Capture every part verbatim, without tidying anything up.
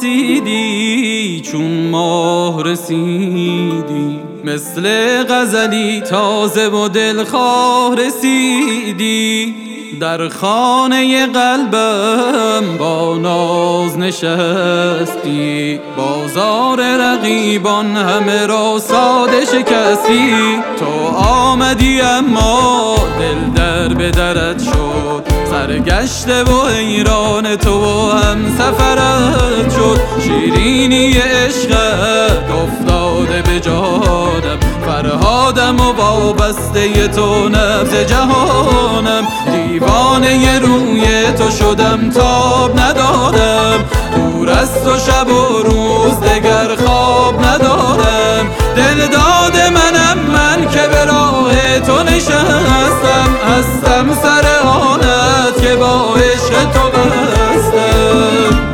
رسیدی، چون ماه رسیدی، مثل غزلی تازه و دلخواه رسیدی. در خانه قلبم با ناز نشستی، بازار رقیبان همه را ساده شکستی. تو آمدی اما دل در به درت شد، سرگشته و حیران تو و هم سفرت شد. شیرینی عشقت افتاده به جانم، فرهادم و وابسته تو نبض جهانم. دیوانه روی تو شدم تاب ندارم، دور از تو شب و روز دگر خواب ندارم. دل داد منم من که به راه تو نشستم، هستم سر آنت که با عشق تو بستم.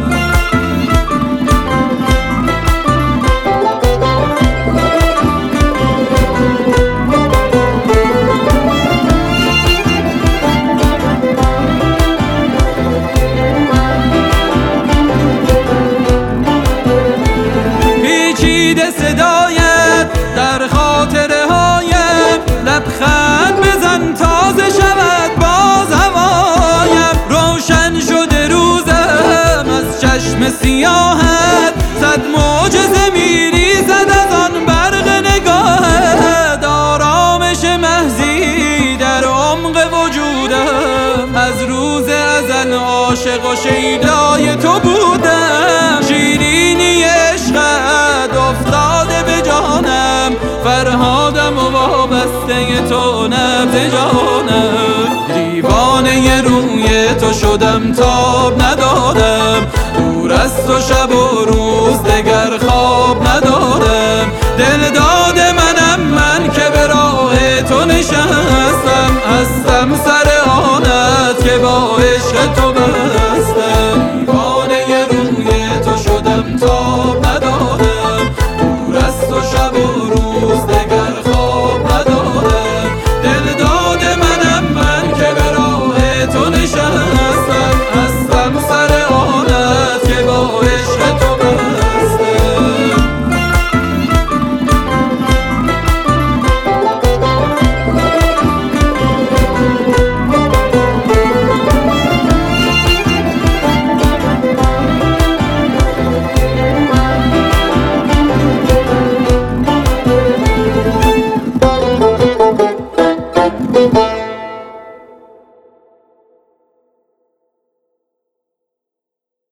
صدایت در خاطره هایم، لبخند بزن تازه شود باز هوایم. روشن شده روزم از چشم سیاهت، صد معجزه میریزد از آن برق نگاهت. آرامش محضی در عمق وجودم، از روز ازل عاشق و شیدای تو بودم. شیرینی عشقت افتاده به جانم، فرهادم و وابسته تو نبض جانم. دیوانه روی تو شدم تاب ندارم، دور از تو شب و روز دگر خواب ندارم. دل داد منم من که به راه تو نشستم، هستم سر آنت که با عشق تو بستم. دیوانه روی تو شدم تاب